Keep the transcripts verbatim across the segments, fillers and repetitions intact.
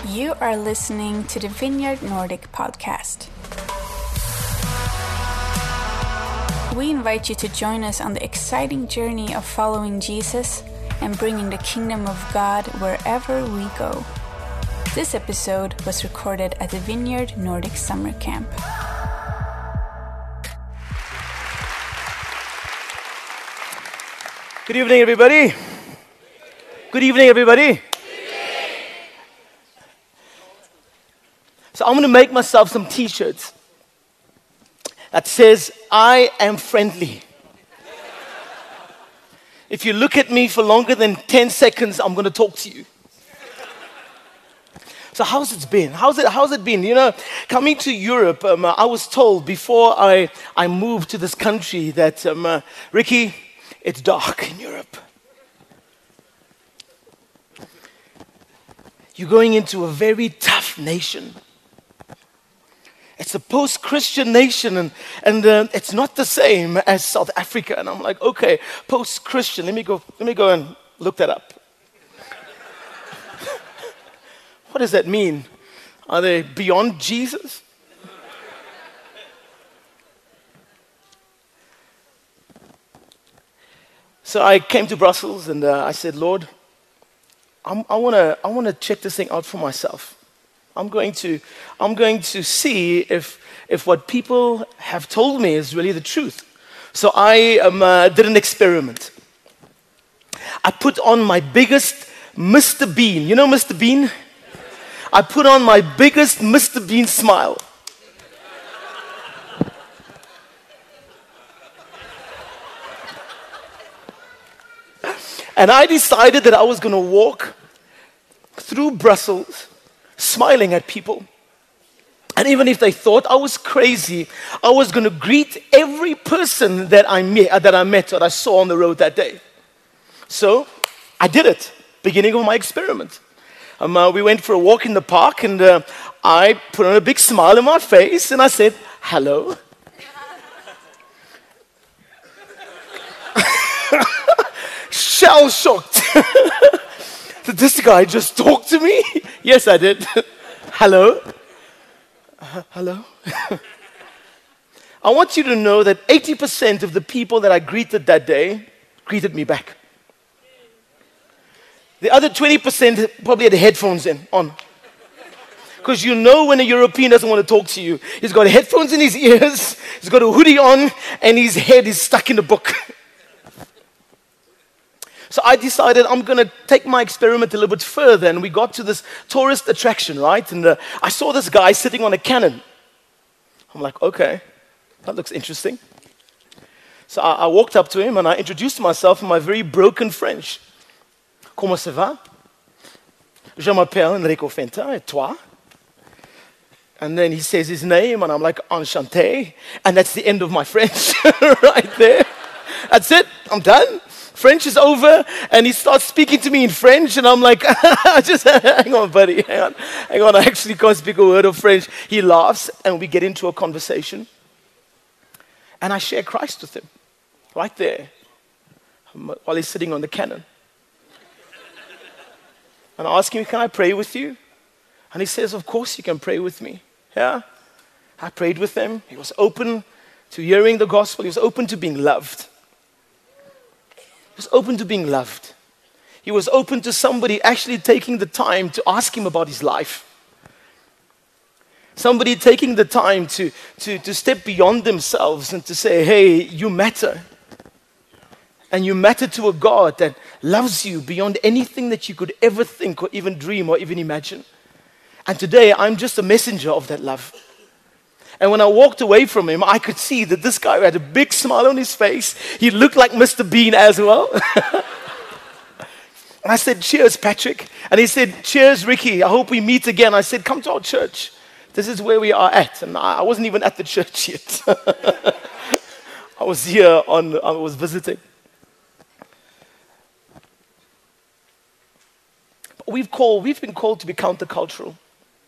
You are listening to the Vineyard Nordic podcast. We invite you to join us on the exciting journey of following Jesus and bringing the kingdom of God wherever we go. This episode was recorded at the Vineyard Nordic Summer Camp. Good evening, everybody. Good evening, everybody. So I'm going to make myself some t-shirts that says, I am friendly. If you look at me for longer than ten seconds, I'm going to talk to you. So how's it been? How's it, how's it been? You know, coming to Europe, um, I was told before I, I moved to this country that, um, uh, Ricky, it's dark in Europe. You're going into a very tough nation. It's a post-Christian nation, and, and uh, it's not the same as South Africa. And I'm like, okay, post-Christian. Let me go. Let me go and look that up. What does that mean? Are they beyond Jesus? So I came to Brussels, and uh, I said, Lord, I'm, I want to I want to check this thing out for myself. I'm going to, I'm going to see if, if what people have told me is really the truth. So I um, uh, did an experiment. I put on my biggest Mister Bean. You know Mister Bean? I put on my biggest Mister Bean smile. And I decided that I was going to walk through Brussels smiling at people. And even if they thought I was crazy, I was going to greet every person that I met, uh, that I met or I saw on the road that day. So I did it, beginning of my experiment. Um, uh, we went for a walk in the park, and uh, I put on a big smile on my face, and I said, hello. Shell-shocked. Did this guy just talk to me? Yes, I did. Hello? Uh, hello? I want you to know that eighty percent of the people that I greeted that day greeted me back. The other twenty percent probably had headphones in, on. Because you know when a European doesn't want to talk to you. He's got headphones in his ears, he's got a hoodie on, and his head is stuck in a book. So I decided I'm going to take my experiment a little bit further, and we got to this tourist attraction, right? And uh, I saw this guy sitting on a cannon. I'm like, okay, that looks interesting. So I, I walked up to him, and I introduced myself in my very broken French. Comment ça va? Je m'appelle Enrico Fenta, et toi? And then he says his name, and I'm like, enchanté. And that's the end of my French right there. That's it, I'm done. French is over, and he starts speaking to me in French, and I'm like, just hang on, buddy, hang on, hang on, I actually can't speak a word of French. He laughs, and we get into a conversation, and I share Christ with him, right there, while he's sitting on the cannon. And I ask him, can I pray with you? And he says, of course you can pray with me, yeah? I prayed with him. He was open to hearing the gospel. He was open to being loved. He was open to being loved. He was open to somebody actually taking the time to ask him about his life. Somebody taking the time to, to, to step beyond themselves and to say, hey, you matter. And you matter to a God that loves you beyond anything that you could ever think or even dream or even imagine. And today, I'm just a messenger of that love. And when I walked away from him, I could see that this guy had a big smile on his face. He looked like Mister Bean as well. And I said, cheers, Patrick. And he said, cheers, Ricky. I hope we meet again. I said, come to our church. This is where we are at. And I wasn't even at the church yet. I was here on, I was visiting. But we've called, we've been called to be countercultural.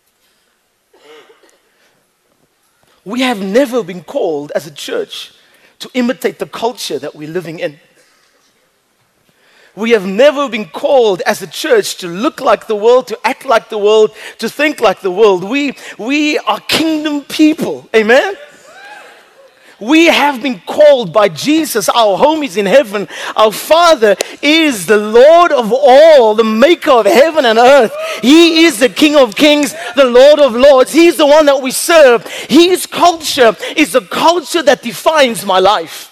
We have never been called as a church to imitate the culture that we're living in. We have never been called as a church to look like the world, to act like the world, to think like the world. We, we are kingdom people. Amen? We have been called by Jesus. Our home is in heaven. Our Father is the Lord of all, the maker of heaven and earth. He is the King of kings, the Lord of lords. He's the one that we serve. His culture is the culture that defines my life.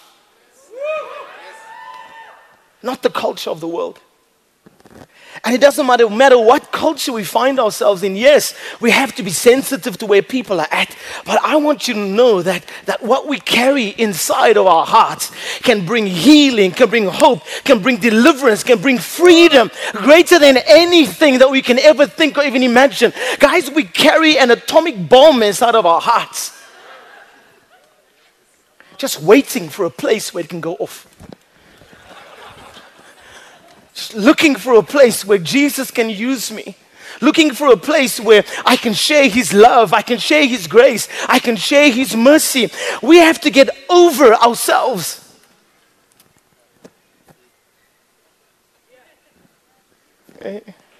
Not the culture of the world. And it doesn't matter, matter what culture we find ourselves in. Yes, we have to be sensitive to where people are at. But I want you to know that, that what we carry inside of our hearts can bring healing, can bring hope, can bring deliverance, can bring freedom greater than anything that we can ever think or even imagine. Guys, we carry an atomic bomb inside of our hearts. Just waiting for a place where it can go off. Looking for a place where Jesus can use me. Looking for a place where I can share His love, I can share His grace, I can share His mercy. We have to get over ourselves. Okay.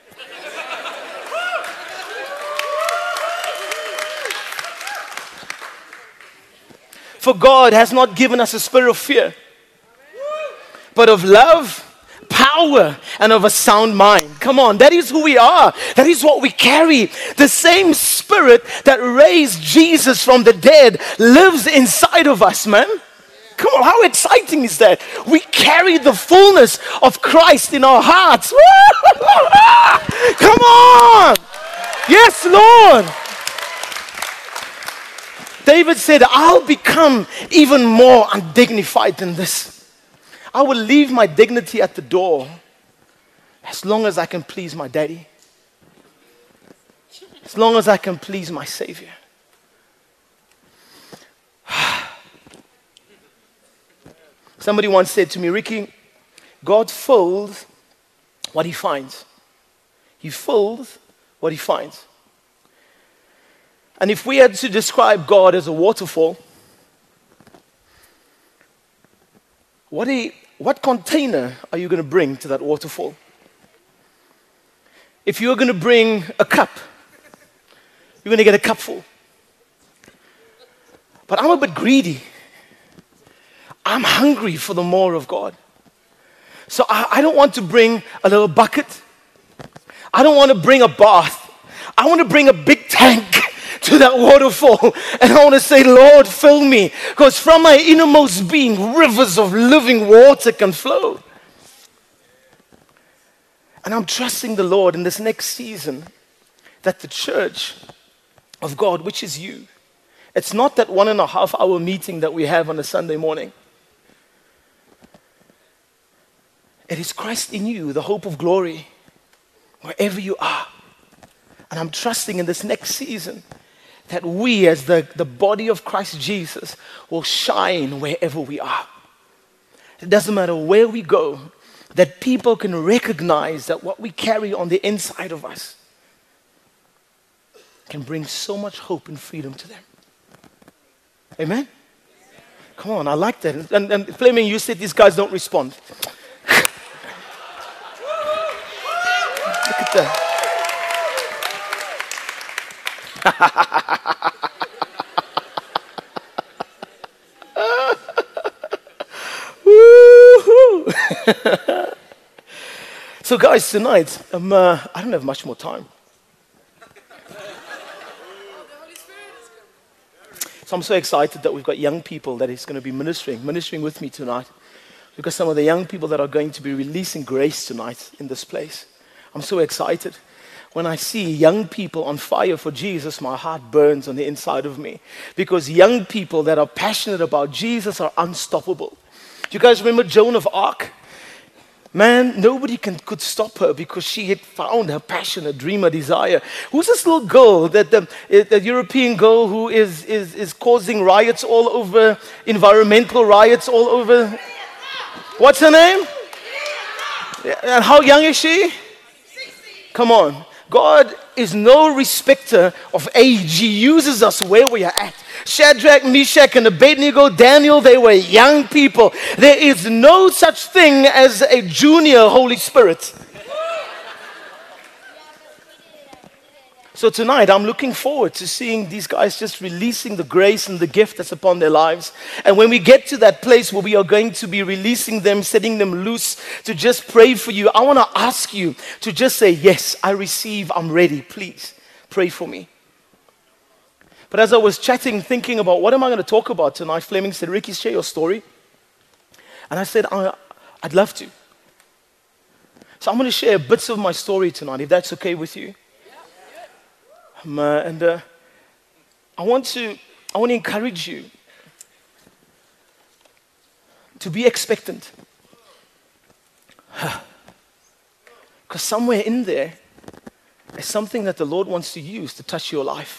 For God has not given us a spirit of fear, but of love, power, and of a sound mind. Come on, that is who we are. That is what we carry. The same Spirit that raised Jesus from the dead lives inside of us, man. Come on, how exciting is that? We carry the fullness of Christ in our hearts. Come on! Yes, Lord! David said, I'll become even more undignified than this. I will leave my dignity at the door as long as I can please my daddy. As long as I can please my Savior. Somebody once said to me, Ricky, God fills what He finds. He fills what He finds. And if we had to describe God as a waterfall, what, he, what container are you going to bring to that waterfall? If you're going to bring a cup, you're going to get a cup full. But I'm a bit greedy. I'm hungry for the more of God. So I, I don't want to bring a little bucket. I don't want to bring a bath. I want to bring a big tank to that waterfall, and I want to say, Lord, fill me, because from my innermost being, rivers of living water can flow. And I'm trusting the Lord in this next season that the church of God, which is you, it's not that one and a half hour meeting that we have on a Sunday morning. It is Christ in you, the hope of glory, wherever you are. And I'm trusting in this next season that we as the, the body of Christ Jesus will shine wherever we are. It doesn't matter where we go, that people can recognize that what we carry on the inside of us can bring so much hope and freedom to them. Amen? Come on, I like that. And, and Fleming, you said these guys don't respond. Look at that. So guys, tonight, um, uh, I don't have much more time. So I'm so excited that we've got young people that is going to be ministering, ministering with me tonight. We've got some of the young people that are going to be releasing grace tonight in this place. I'm so excited. When I see young people on fire for Jesus, my heart burns on the inside of me. Because young people that are passionate about Jesus are unstoppable. Do you guys remember Joan of Arc? Man, nobody can, could stop her because she had found her passion, her dream, her desire. Who's this little girl, that the, the European girl who is, is, is causing riots all over, environmental riots all over? What's her name? And how young is she? Come on. God is no respecter of age. He uses us where we are at. Shadrach, Meshach, and Abednego, Daniel, they were young people. There is no such thing as a junior Holy Spirit. So tonight, I'm looking forward to seeing these guys just releasing the grace and the gift that's upon their lives. And when we get to that place where we are going to be releasing them, setting them loose to just pray for you, I want to ask you to just say, yes, I receive, I'm ready. Please pray for me. But as I was chatting, thinking about what am I going to talk about tonight, Fleming said, Ricky, share your story. And I said, I, I'd love to. So I'm going to share bits of my story tonight, if that's okay with you. Um, uh, and uh, I want to I want to encourage you to be expectant. Because somewhere in there is something that the Lord wants to use to touch your life.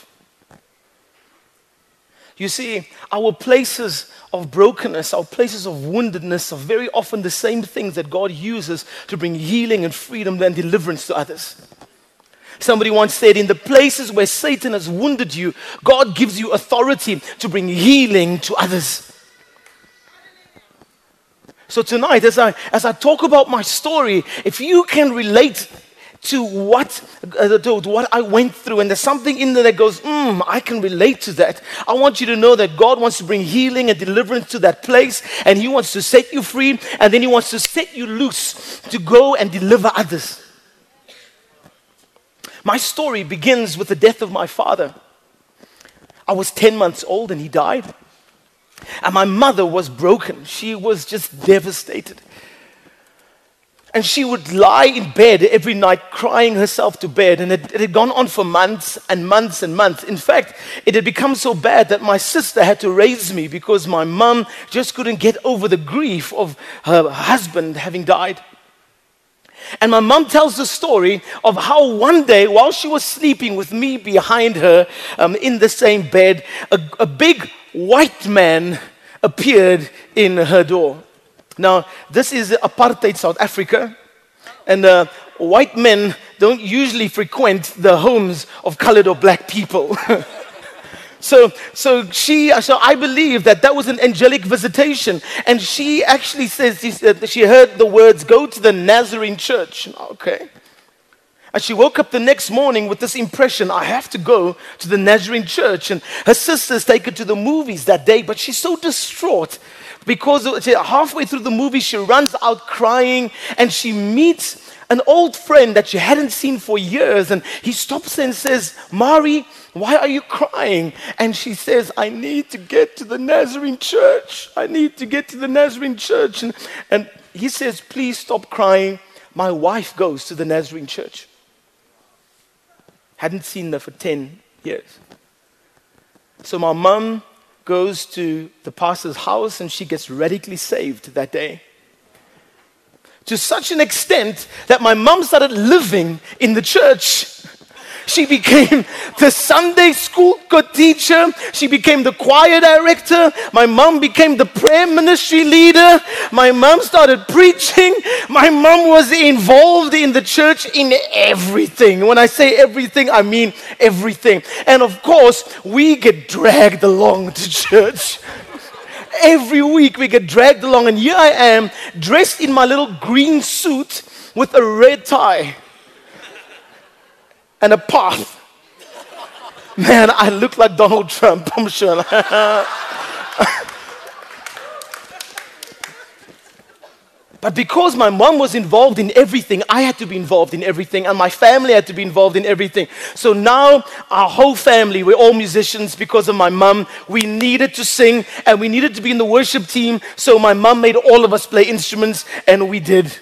You see, our places of brokenness, our places of woundedness are very often the same things that God uses to bring healing and freedom and deliverance to others. Somebody once said, in the places where Satan has wounded you, God gives you authority to bring healing to others. So tonight, as I, as I talk about my story, if you can relate to what, uh, to what I went through, and there's something in there that goes, mm, I can relate to that. I want you to know that God wants to bring healing and deliverance to that place, and He wants to set you free, and then He wants to set you loose to go and deliver others. My story begins with the death of my father. I was ten months old and he died. And my mother was broken. She was just devastated. And she would lie in bed every night crying herself to bed. And it, it had gone on for months and months and months. In fact, it had become so bad that my sister had to raise me because my mom just couldn't get over the grief of her husband having died. And my mom tells the story of how one day, while she was sleeping with me behind her um, in the same bed, a, a big white man appeared in her door. Now, this is apartheid South Africa, and uh, white men don't usually frequent the homes of colored or black people. So, so she, so I believe that that was an angelic visitation, and she actually says she, said, she heard the words, "Go to the Nazarene church." Okay, and she woke up the next morning with this impression: I have to go to the Nazarene church. And her sisters take her to the movies that day, but she's so distraught because halfway through the movie she runs out crying, and she meets an old friend that she hadn't seen for years, and he stops her and says, "Mari, why are you crying?" And she says, "I need to get to the Nazarene church. I need to get to the Nazarene church." And, and he says, "Please stop crying. My wife goes to the Nazarene church." Hadn't seen her for ten years. So my mom goes to the pastor's house and she gets radically saved that day. To such an extent that my mom started living in the church. She became the Sunday school teacher. She became the choir director. My mom became the prayer ministry leader. My mom started preaching. My mom was involved in the church in everything. When I say everything, I mean everything. And of course, we get dragged along to church. Every week we get dragged along, and here I am dressed in my little green suit with a red tie and a path. Man, I look like Donald Trump, I'm sure. But because my mom was involved in everything, I had to be involved in everything, and my family had to be involved in everything. So now our whole family, we're all musicians because of my mom. We needed to sing, and we needed to be in the worship team. So my mom made all of us play instruments, and we did.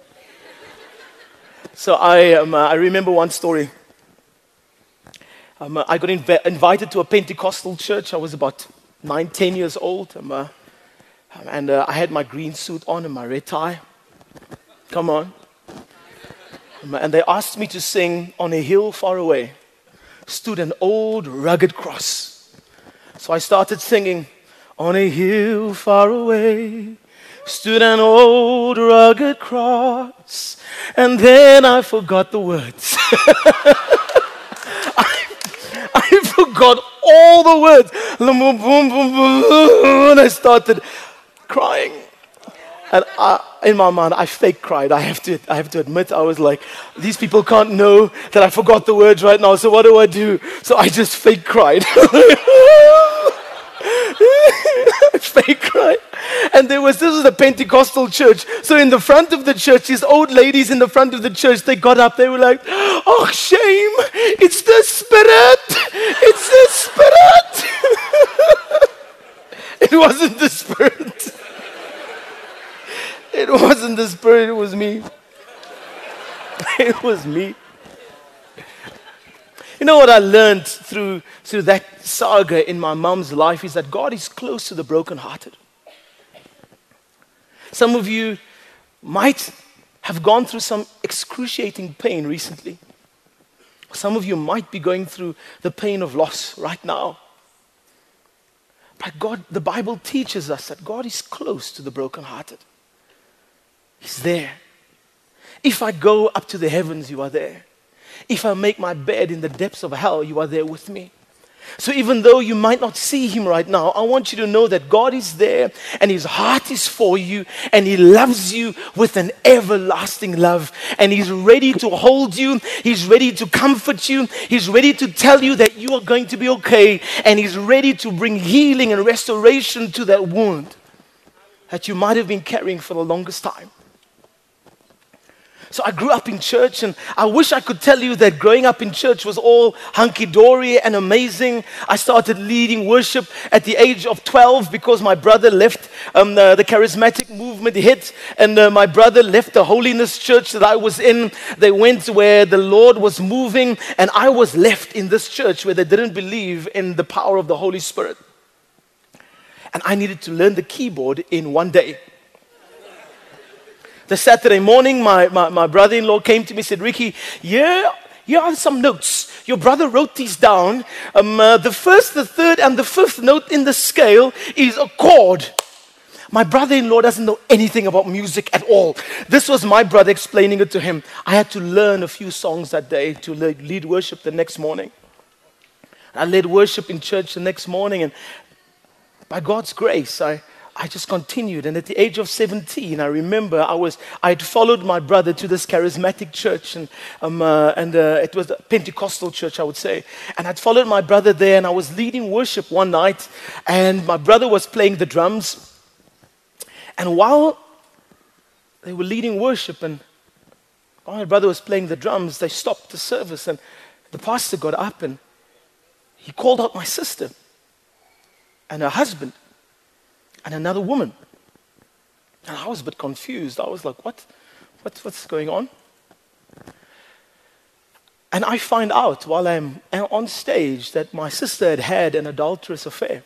So I, um, uh, I remember one story. Um, uh, I got inv- invited to a Pentecostal church. I was about nine, ten years old. Um, uh, And uh, I had my green suit on and my red tie. Come on. And they asked me to sing "On a Hill Far Away Stood an Old Rugged Cross." So I started singing, "On a hill far away stood an old rugged cross, and then I forgot the words. I, I forgot all the words. And I started crying. And I, in my mind, I fake cried. I have to, I have to admit, I was like, these people can't know that I forgot the words right now, so what do I do? So I just fake cried. Fake cried. And there was, this was a Pentecostal church. So in the front of the church, these old ladies in the front of the church, they got up, they were like, oh, shame, it's the Spirit. It's the Spirit. It wasn't the Spirit. It wasn't the Spirit, it was me. It was me. You know what I learned through, through that saga in my mom's life is that God is close to the brokenhearted. Some of you might have gone through some excruciating pain recently. Some of you might be going through the pain of loss right now. But God, the Bible teaches us that God is close to the brokenhearted. He's there. If I go up to the heavens, you are there. If I make my bed in the depths of hell, you are there with me. So even though you might not see him right now, I want you to know that God is there and his heart is for you and he loves you with an everlasting love. And he's ready to hold you. He's ready to comfort you. He's ready to tell you that you are going to be okay. And he's ready to bring healing and restoration to that wound that you might have been carrying for the longest time. So I grew up in church, and I wish I could tell you that growing up in church was all hunky-dory and amazing. I started leading worship at the age of twelve because my brother left um, the, the charismatic movement hit, and uh, my brother left the holiness church that I was in. They went where the Lord was moving, and I was left in this church where they didn't believe in the power of the Holy Spirit. And I needed to learn the keyboard in one day. The Saturday morning, my, my, my brother-in-law came to me and said, Ricky, here, here are some notes. Your brother wrote these down. Um, uh, the first, the third, and the fifth note in the scale is a chord. My brother-in-law doesn't know anything about music at all. This was my brother explaining it to him. I had to learn a few songs that day to lead worship the next morning. I led worship in church the next morning, and by God's grace, I... I just continued, and at the age of seventeen, I remember I was I had followed my brother to this charismatic church, and um, uh, and uh, it was a Pentecostal church, I would say. And I'd followed my brother there, and I was leading worship one night, and my brother was playing the drums. And while they were leading worship, and while my brother was playing the drums, they stopped the service, and the pastor got up, and he called out my sister and her husband. And another woman. And I was a bit confused. I was like, what? what? What's going on? And I find out while I'm on stage that my sister had had an adulterous affair.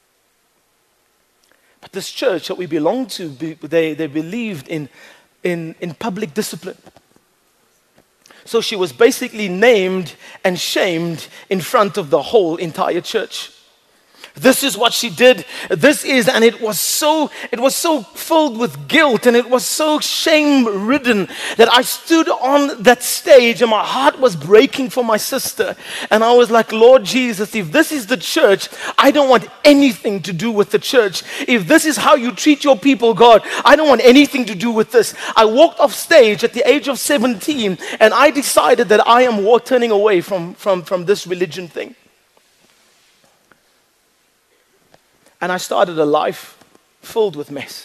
But this church that we belonged to, they, they believed in, in, in public discipline. So she was basically named and shamed in front of the whole entire church. This is what she did. This is, and it was so, it was so filled with guilt, and it was so shame-ridden that I stood on that stage and my heart was breaking for my sister. And I was like, Lord Jesus, if this is the church, I don't want anything to do with the church. If this is how you treat your people, God, I don't want anything to do with this. I walked off stage at the age of seventeen, and I decided that I am turning away from, from, from this religion thing. And I started a life filled with mess.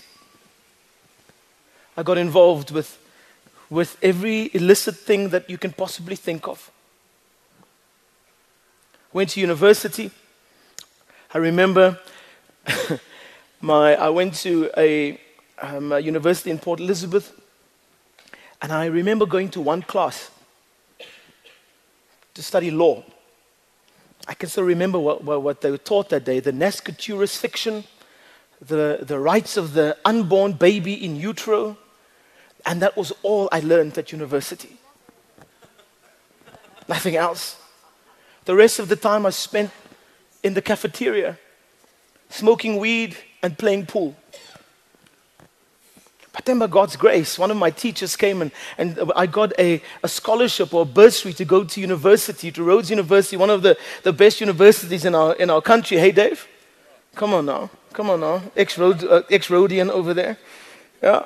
I got involved with, with every illicit thing that you can possibly think of. Went to university. I remember my, I went to a, um, a university in Port Elizabeth, and I remember going to one class to study law. I can still remember what, what, what they were taught that day, the Nasciturus fiction, the, the rights of the unborn baby in utero, and that was all I learned at university. Nothing else. The rest of the time I spent in the cafeteria, smoking weed and playing pool. then by God's grace, one of my teachers came and, and I got a, a scholarship or a bursary to go to university, to Rhodes University, one of the, the best universities in our, in our country. Hey, Dave? Come on now. Come on now. Ex-Rhode, uh, ex-Rhodian over there. Yeah.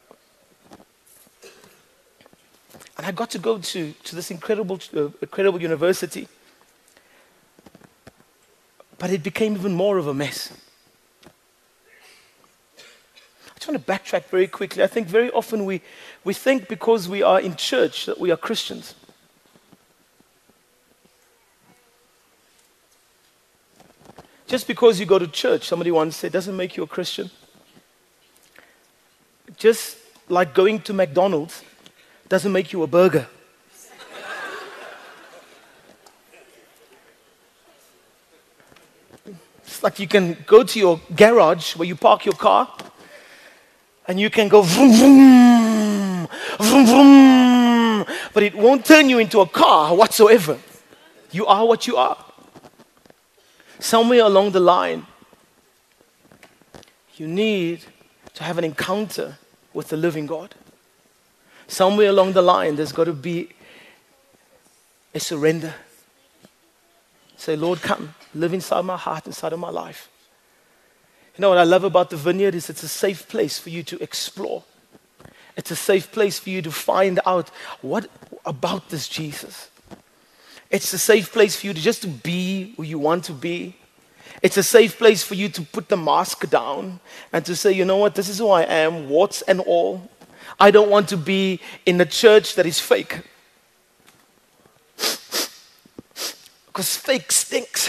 And I got to go to, to this incredible, uh, incredible university. But it became even more of a mess. I just want to backtrack very quickly. I think very often we, we think because we are in church that we are Christians. Just because you go to church, somebody once said, doesn't make you a Christian. Just like going to McDonald's doesn't make you a burger. It's like you can go to your garage where you park your car and you can go vroom, vroom, vroom, vroom, but it won't turn you into a car whatsoever. You are what you are. Somewhere along the line, you need to have an encounter with the living God. Somewhere along the line, there's got to be a surrender. Say, Lord, come, live inside my heart, inside of my life. You know what I love about the vineyard is it's a safe place for you to explore. It's a safe place for you to find out what about this Jesus. It's a safe place for you to just to be who you want to be. It's a safe place for you to put the mask down and to say, you know what, this is who I am, warts and all. I don't want to be in a church that is fake. Because fake stinks.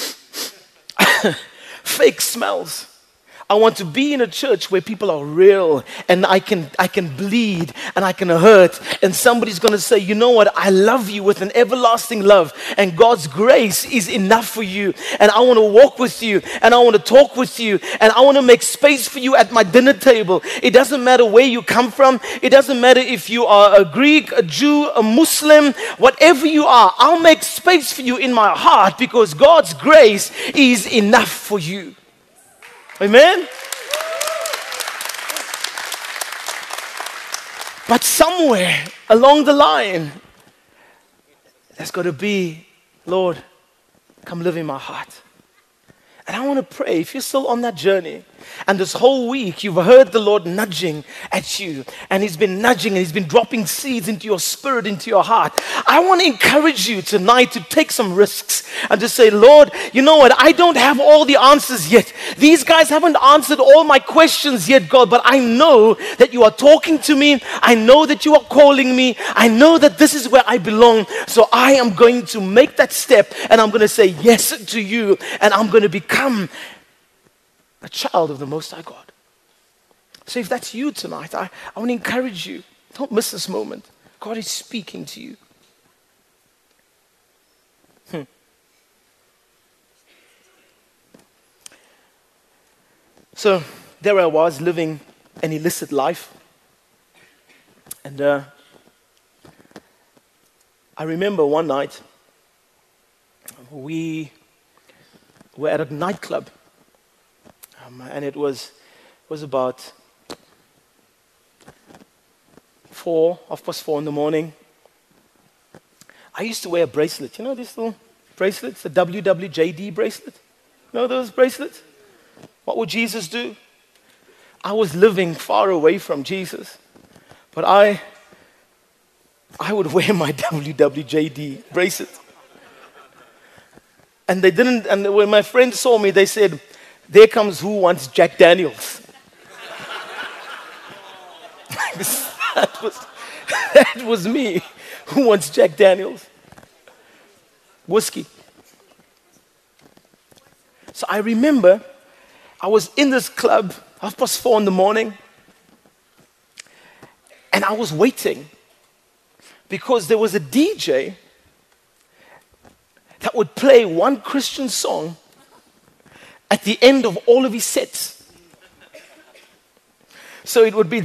Fake smells. I want to be in a church where people are real and I can I can bleed and I can hurt and somebody's going to say, you know what, I love you with an everlasting love and God's grace is enough for you and I want to walk with you and I want to talk with you and I want to make space for you at my dinner table. It doesn't matter where you come from. It doesn't matter if you are a Greek, a Jew, a Muslim, whatever you are. I'll make space for you in my heart because God's grace is enough for you. Amen? But somewhere along the line, there's got to be, Lord, come live in my heart. And I want to pray, if you're still on that journey, and this whole week you've heard the Lord nudging at you, and He's been nudging and He's been dropping seeds into your spirit, into your heart. I want to encourage you tonight to take some risks and to say, Lord, you know what? I don't have all the answers yet. These guys haven't answered all my questions yet, God, but I know that you are talking to me. I know that you are calling me. I know that this is where I belong. So I am going to make that step and I'm going to say yes to you and I'm going to become Become a child of the Most High God. So if that's you tonight, I, I want to encourage you. Don't miss this moment. God is speaking to you. Hmm. So there I was living an illicit life. And uh, I remember one night we were at a nightclub, um, and it was was about four, half past four in the morning. I used to wear a bracelet. You know these little bracelets, the W W J D bracelet? You know those bracelets? What would Jesus do? I was living far away from Jesus, but I I would wear my W W J D bracelet. And they didn't, and when my friends saw me, they said, there comes who wants Jack Daniels. that, was, that was me. Who wants Jack Daniels? Whiskey. So I remember I was in this club, half past four in the morning, and I was waiting because there was a D J that would play one Christian song at the end of all of his sets. So it would be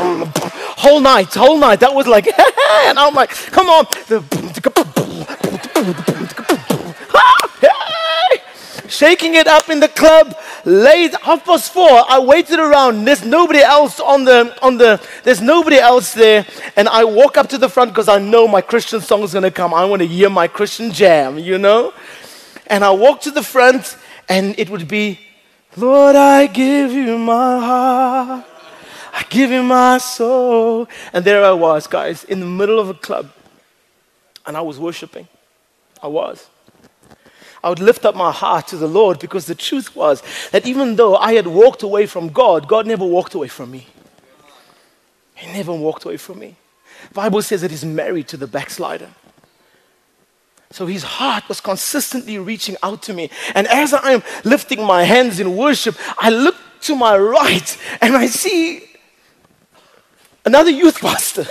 whole night, whole night. That was like, and I'm like, come on. shaking it up in the club. Late, half past four, I waited around. There's nobody else on the, on the, there's nobody else there. And I walk up to the front because I know my Christian song is going to come. I want to hear my Christian jam, you know. And I walk to the front and it would be, Lord, I give you my heart. I give you my soul. And there I was, guys, in the middle of a club. And I was worshiping. I was. I would lift up my heart to the Lord because the truth was that even though I had walked away from God, God never walked away from me. He never walked away from me. The Bible says that he's married to the backslider. So his heart was consistently reaching out to me. And as I am lifting my hands in worship, I look to my right and I see another youth pastor.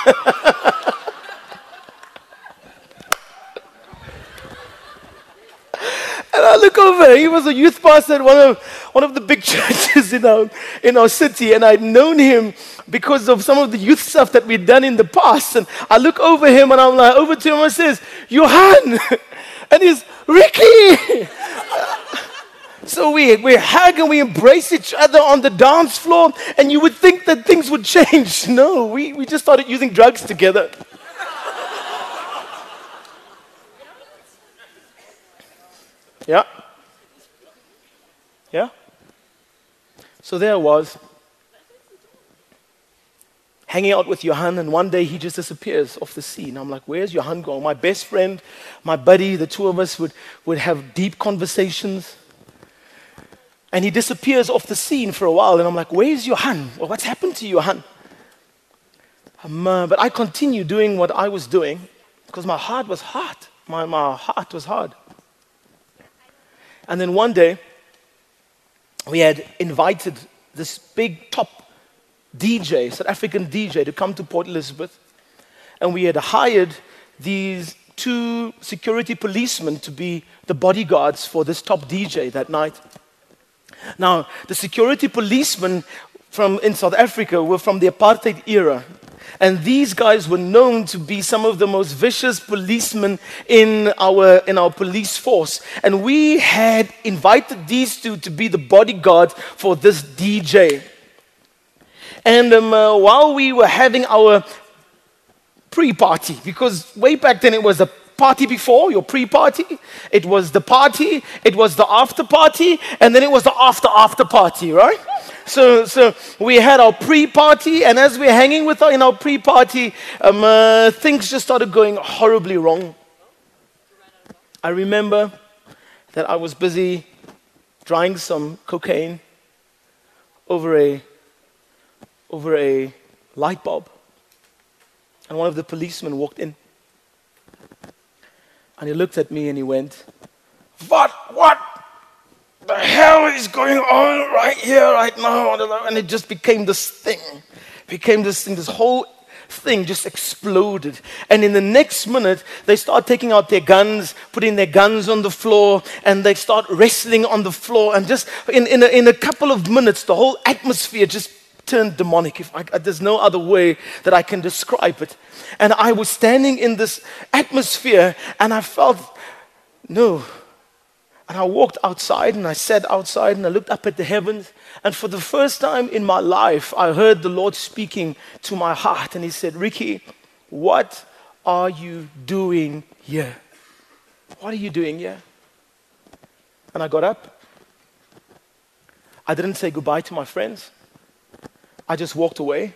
And I look over, he was a youth pastor at one of, one of the big churches in our, in our city. And I'd known him because of some of the youth stuff that we'd done in the past. And I look over him and I'm like, over to him and says, Johan. And he's, Ricky. So we, we hug and we embrace each other on the dance floor. And you would think that things would change. No, we, we just started using drugs together. Yeah. Yeah. So there I was, hanging out with Johan, and one day he just disappears off the scene. I'm like, where's Johan gone? My best friend, my buddy, the two of us would, would have deep conversations. And he disappears off the scene for a while, and I'm like, where's Johan? Well, what's happened to Johan? Um, uh, but I continued doing what I was doing because my heart was hard. My, my heart was hard. And then one day, we had invited this big top D J, South African D J, to come to Port Elizabeth. And we had hired these two security policemen to be the bodyguards for this top D J that night. Now, the security policemen from in South Africa were from the apartheid era. And these guys were known to be some of the most vicious policemen in our, in our police force. And we had invited these two to be the bodyguard for this D J. And um, uh, while we were having our pre-party, because way back then it was a party before, your pre-party, it was the party, it was the after-party, and then it was the after-after-party, right? So, so we had our pre-party, and as we're hanging with our, in our pre-party, um, uh, things just started going horribly wrong. I remember that I was busy drying some cocaine over a over a light bulb, and one of the policemen walked in, and he looked at me and he went, "What? What? The hell is going on right here, right now?" And it just became this thing, became this thing, this whole thing just exploded. And in the next minute, they start taking out their guns, putting their guns on the floor, and they start wrestling on the floor. And just in, in, a, in a couple of minutes, the whole atmosphere just turned demonic. If I, there's no other way that I can describe it. And I was standing in this atmosphere, and I felt, no. And I walked outside, and I sat outside, and I looked up at the heavens. And for the first time in my life, I heard the Lord speaking to my heart. And he said, "Ricky, what are you doing here? What are you doing here?" And I got up. I didn't say goodbye to my friends. I just walked away.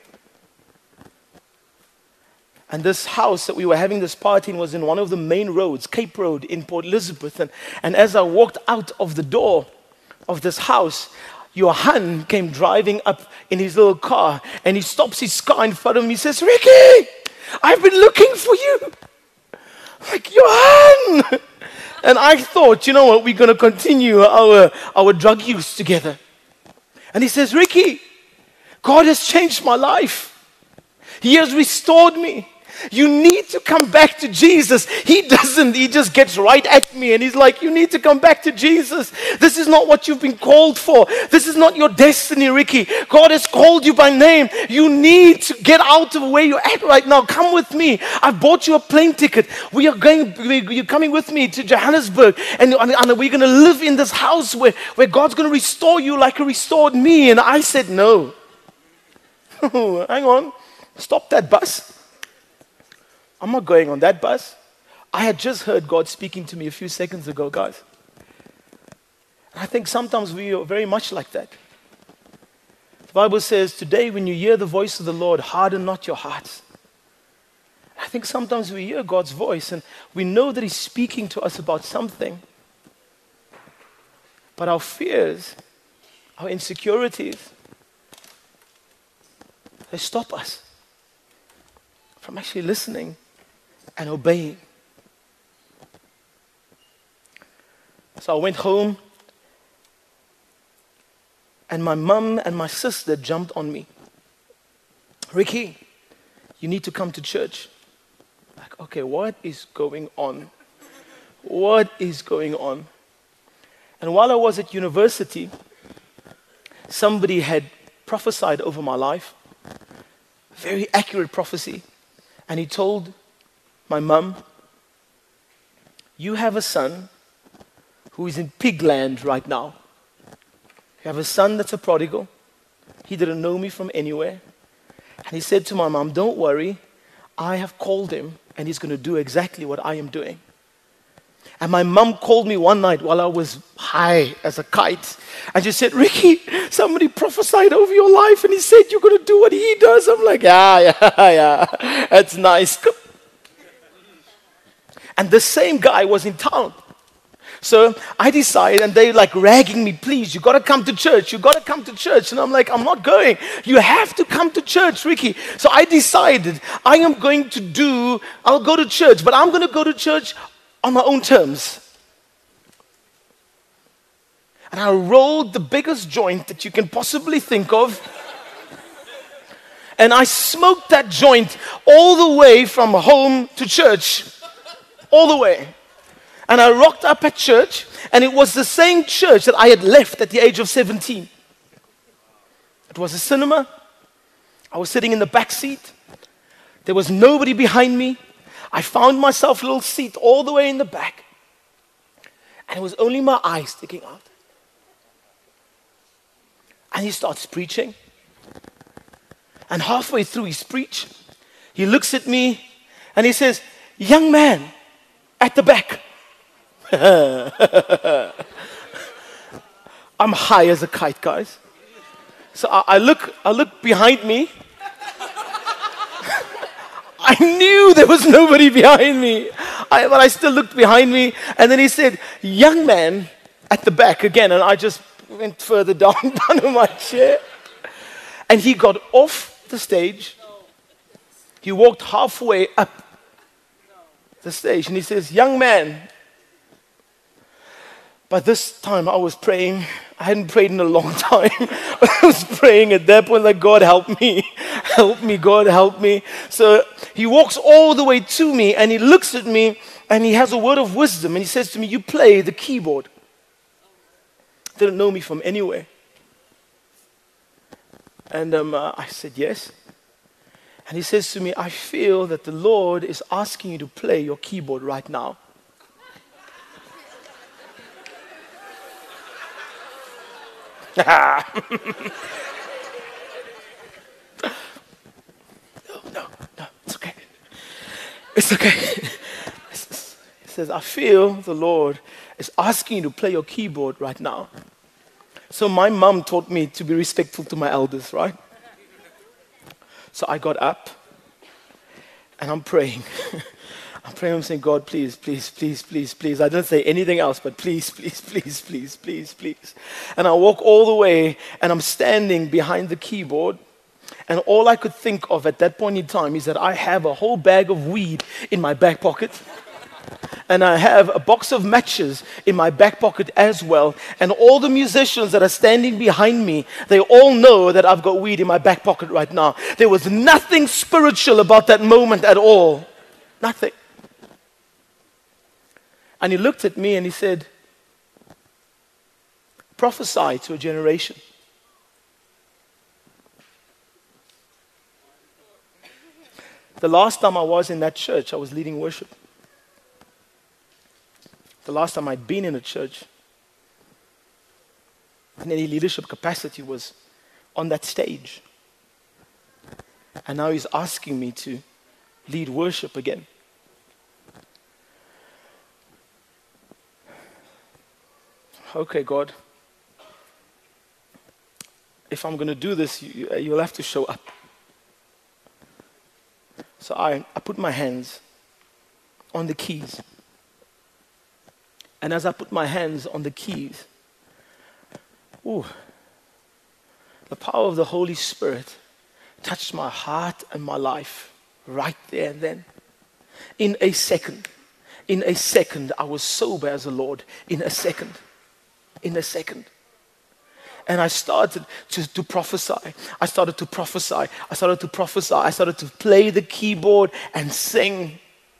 And this house that we were having this party in was in one of the main roads, Cape Road in Port Elizabeth. And, and as I walked out of the door of this house, Johan came driving up in his little car, and he stops his car in front of me. He says, "Ricky, I've been looking for you." I'm like, "Johan!" And I thought, you know what, we're going to continue our, our drug use together. And he says, "Ricky, God has changed my life. He has restored me. You need to come back to Jesus. He doesn't. He just gets right at me and he's like, you need to come back to Jesus. This is not what you've been called for. This is not your destiny, Ricky. God has called you by name. You need to get out of where you're at right now. Come with me. I've bought you a plane ticket. We are going, you're coming with me to Johannesburg and, and, and we're going to live in this house where, where God's going to restore you like He restored me. And I said, no. Hang on. Stop that bus. I'm not going on that bus. I had just heard God speaking to me a few seconds ago, guys. I think sometimes we are very much like that. The Bible says, today when you hear the voice of the Lord, harden not your hearts. I think sometimes we hear God's voice and we know that He's speaking to us about something. But our fears, our insecurities, they stop us from actually listening and obeying. So I went home and my mum and my sister jumped on me. Ricky, you need to come to church. Like, okay, what is going on? What is going on? And while I was at university, somebody had prophesied over my life. Very accurate prophecy. And he told my mum, you have a son who is in pigland right now. You have a son that's a prodigal. He didn't know me from anywhere. And he said to my mum, don't worry, I have called him and he's going to do exactly what I am doing. And my mum called me one night while I was high as a kite. And she said, Ricky, somebody prophesied over your life and he said you're going to do what he does. I'm like, yeah, yeah, yeah, that's nice. And the same guy was in town. So I decided, and they like ragging me, please, you got to come to church. You got to come to church. And I'm like, I'm not going. You have to come to church, Ricky. So I decided I am going to do, I'll go to church, but I'm going to go to church on my own terms. And I rolled the biggest joint that you can possibly think of. And I smoked that joint all the way from home to church. All the way. And I rocked up at church, and it was the same church that I had left at the age of seventeen. It was a cinema. I was sitting in the back seat. There was nobody behind me. I found myself a little seat all the way in the back. And it was only my eyes sticking out. And he starts preaching. And halfway through his preach, he looks at me and he says, young man at the back. I'm high as a kite, guys. So I, I look, I look behind me. I knew there was nobody behind me, I, but I still looked behind me. And then he said, young man at the back again. And I just went further down, down in my chair. And he got off the stage. He walked halfway up the stage. And he says, young man. By this time I was praying. I hadn't prayed in a long time. But I was praying at that point like, God help me. Help me, God help me. So he walks all the way to me and he looks at me and he has a word of wisdom. And he says to me, you play the keyboard. Didn't know me from anywhere. And um, uh, I said, yes. And he says to me, I feel that the Lord is asking you to play your keyboard right now. no, no, no, it's okay. It's okay. He says, I feel the Lord is asking you to play your keyboard right now. So my mom taught me to be respectful to my elders, right? So I got up and I'm praying. I'm praying, I'm saying, God, please, please, please, please, please. I didn't say anything else, but please, please, please, please, please, please. And I walk all the way and I'm standing behind the keyboard. And all I could think of at that point in time is that I have a whole bag of weed in my back pocket. And I have a box of matches in my back pocket as well. And all the musicians that are standing behind me, they all know that I've got weed in my back pocket right now. There was nothing spiritual about that moment at all. Nothing. And he looked at me and he said, prophesy to a generation. The last time I was in that church, I was leading worship. The last time I'd been in a church in any leadership capacity was on that stage. And now he's asking me to lead worship again. Okay, God. If I'm going to do this, you, you'll have to show up. So I, I put my hands on the keys. And as I put my hands on the keys, ooh, the power of the Holy Spirit touched my heart and my life right there and then. In a second, in a second, I was sober as the Lord. In a second, in a second. And I started to, to prophesy. I started to prophesy. I started to prophesy. I started to play the keyboard and sing.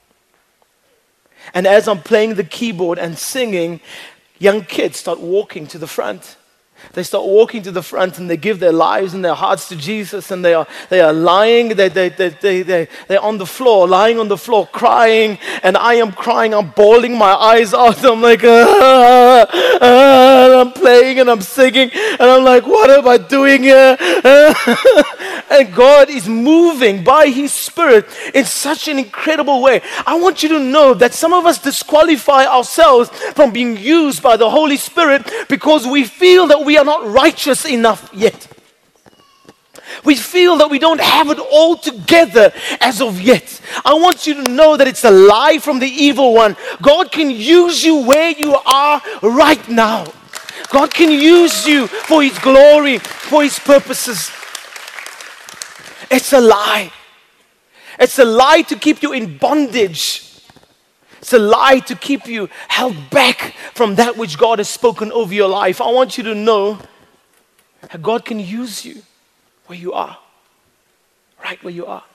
And as I'm playing the keyboard and singing, young kids start walking to the front. They start walking to the front and they give their lives and their hearts to Jesus, and they are they are lying, they, they, they, they, they, they're on the floor, lying on the floor, crying, and I am crying, I'm bawling my eyes out. I'm like, ah, ah, and I'm playing and I'm singing, and I'm like, what am I doing here? And God is moving by His Spirit in such an incredible way. I want you to know that some of us disqualify ourselves from being used by the Holy Spirit because we feel that we are not righteous enough yet. We feel that we don't have it all together as of yet. I want you to know that it's a lie from the evil one. God can use you where you are right now. God can use you for His glory, for His purposes. It's a lie. It's a lie to keep you in bondage. It's a lie to keep you held back from that which God has spoken over your life. I want you to know that God can use you where you are, right where you are.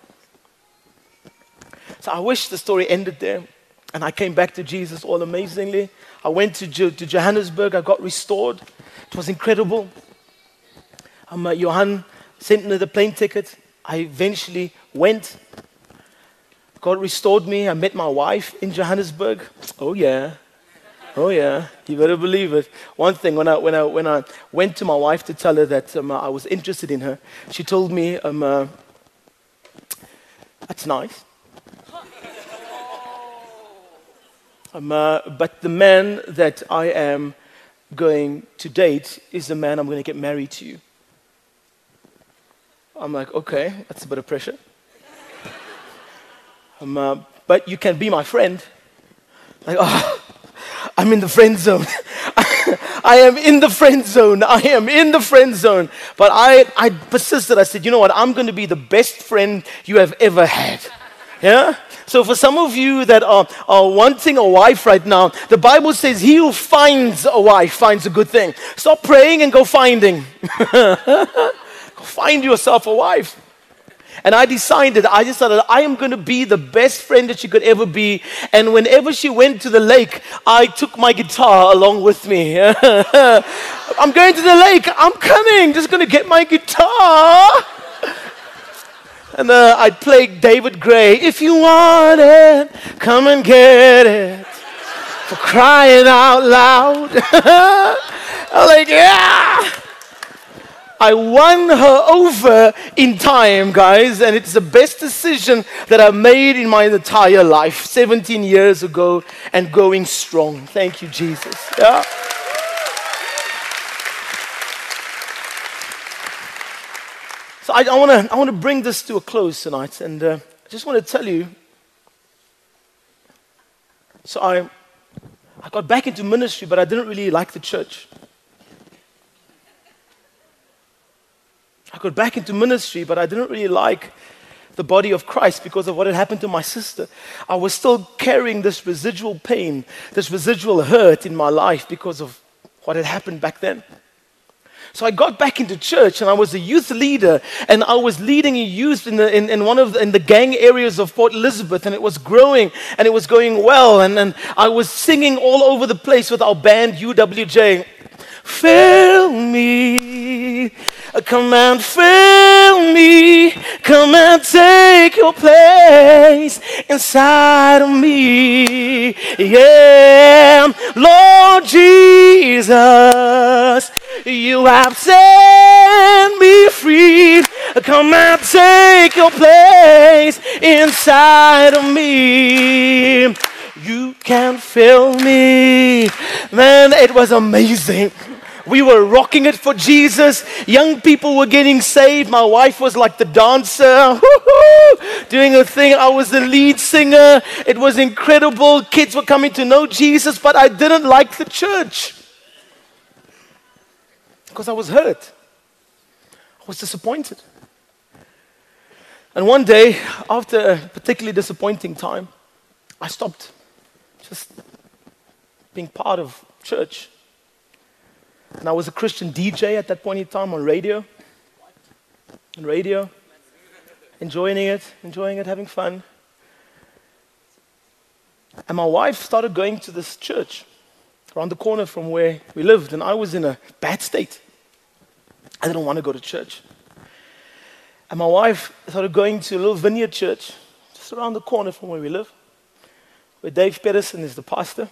So I wish the story ended there and I came back to Jesus all amazingly. I went to, Jo- to Johannesburg. I got restored. It was incredible. Um, uh, Johan sent me the plane ticket. I eventually went. God restored me. I met my wife in Johannesburg. Oh yeah, oh yeah. You better believe it. One thing, when I when I when I went to my wife to tell her that um, I was interested in her, she told me, um, uh, "That's nice." Um, uh, but the man that I am going to date is the man I'm going to get married to. I'm like, okay, that's a bit of pressure. Um, uh, but you can be my friend. Like, oh, I'm in the friend zone. I am in the friend zone. I am in the friend zone. But I, I persisted. I said, you know what? I'm going to be the best friend you have ever had. Yeah? So for some of you that are, are wanting a wife right now, the Bible says he who finds a wife finds a good thing. Stop praying and go finding. Go find yourself a wife. And I decided, I decided I am going to be the best friend that she could ever be. And whenever she went to the lake, I took my guitar along with me. I'm going to the lake. I'm coming. Just going to get my guitar. And uh, I'd play David Gray. If you want it, come and get it. For crying out loud. I'm like, yeah. I won her over in time, guys, and it's the best decision that I made in my entire life, seventeen years ago, and going strong. Thank you, Jesus. Yeah. So I, I want to I want to bring this to a close tonight, and uh, I just want to tell you. So I I got back into ministry, but I didn't really like the church. I got back into ministry, but I didn't really like the body of Christ because of what had happened to my sister. I was still carrying this residual pain, this residual hurt in my life because of what had happened back then. So I got back into church, and I was a youth leader, and I was leading a youth in the in, in one of the, in the gang areas of Port Elizabeth, and it was growing and it was going well, and, and I was singing all over the place with our band U W J. Fill me, come and fill me, come and take your place inside of me. Yeah, Lord Jesus, you have set me free. Come and take your place inside of me. You can fill me. Man, it was amazing. We were rocking it for Jesus. Young people were getting saved. My wife was like the dancer, doing her thing. I was the lead singer. It was incredible. Kids were coming to know Jesus, but I didn't like the church because I was hurt. I was disappointed. And one day, after a particularly disappointing time, I stopped just being part of church. And I was a Christian D J at that point in time on radio. On radio. Enjoying it, enjoying it, having fun. And my wife started going to this church around the corner from where we lived. And I was in a bad state. I didn't want to go to church. And my wife started going to a little vineyard church just around the corner from where we live, where Dave Pedersen is the pastor.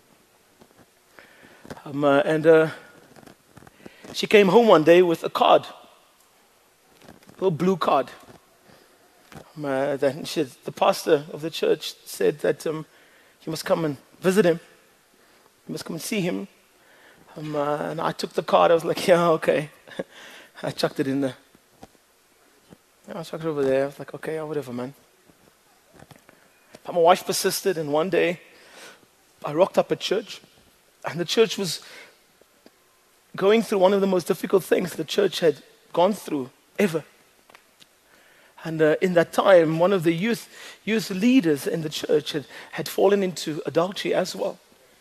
Um, uh, and uh, she came home one day with a card, a little blue card. Um, uh, that she, the pastor of the church said that um, you must come and visit him. You must come and see him. Um, uh, and I took the card. I was like, yeah, okay. I chucked it in there. Yeah, I chucked it over there. I was like, okay, yeah, whatever, man. But my wife persisted, and one day I rocked up at church, and the church was going through one of the most difficult things the church had gone through ever. And uh, in that time, one of the youth youth leaders in the church had, had fallen into adultery as well.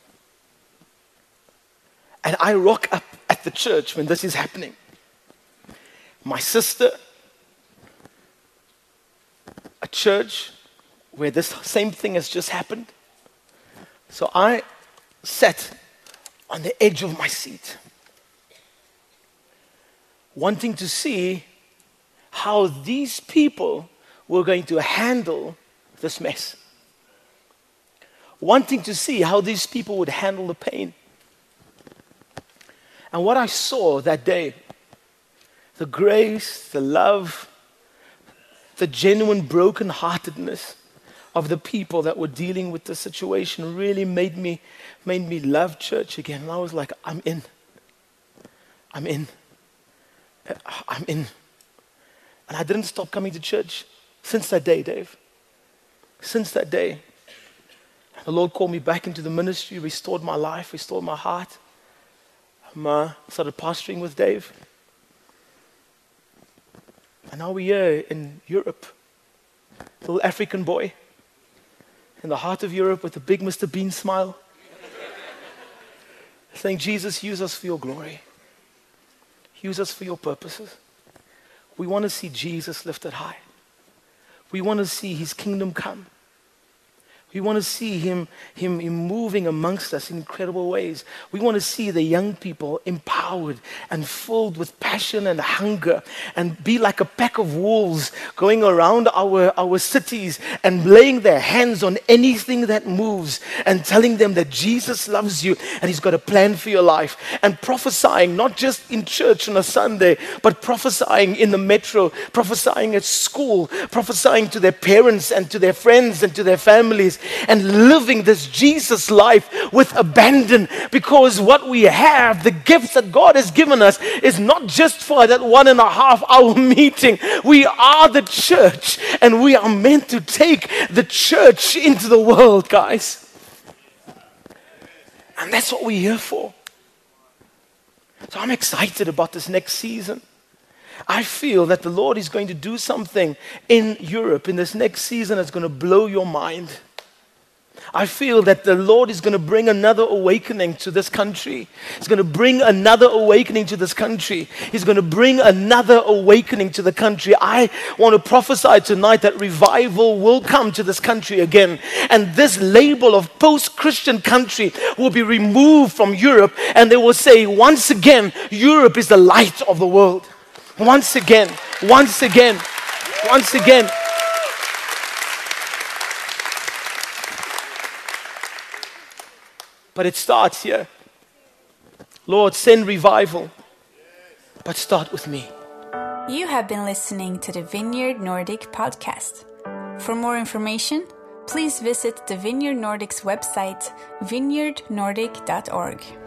And I rock up at the church when this is happening. My sister, a church where this same thing has just happened. So I sat on the edge of my seat, wanting to see how these people were going to handle this mess. Wanting to see how these people would handle the pain. And what I saw that day, the grace, the love, the genuine brokenheartedness of the people that were dealing with the situation really made me, made me love church again. And I was like, I'm in. I'm in. I'm in. And I didn't stop coming to church since that day, Dave. Since that day. The Lord called me back into the ministry, restored my life, restored my heart. I uh, started pastoring with Dave. And now we're here in Europe. Little African boy in the heart of Europe with a big Mister Bean smile. Saying, Jesus, use us for your glory. Use us for your purposes. We want to see Jesus lifted high. We want to see his kingdom come. We want to see him, him, him moving amongst us in incredible ways. We want to see the young people empowered and filled with passion and hunger and be like a pack of wolves going around our, our cities and laying their hands on anything that moves and telling them that Jesus loves you and he's got a plan for your life. And prophesying, not just in church on a Sunday, but prophesying in the metro, prophesying at school, prophesying to their parents and to their friends and to their families, and living this Jesus life with abandon, because what we have, the gifts that God has given us, is not just for that one and a half hour meeting. We are the church, and we are meant to take the church into the world, guys. And that's what we're here for. So I'm excited about this next season. I feel that the Lord is going to do something in Europe in this next season that's going to blow your mind. I feel that the Lord is going to bring another awakening to this country. He's going to bring another awakening to this country. He's going to bring another awakening to the country. I want to prophesy tonight that revival will come to this country again. And this label of post-Christian country will be removed from Europe. And they will say, once again, Europe is the light of the world. Once again, once again, once again. But it starts here. Lord, send revival, but start with me. You have been listening to the Vineyard Nordic podcast. For more information, please visit the Vineyard Nordic's website, vineyard nordic dot org.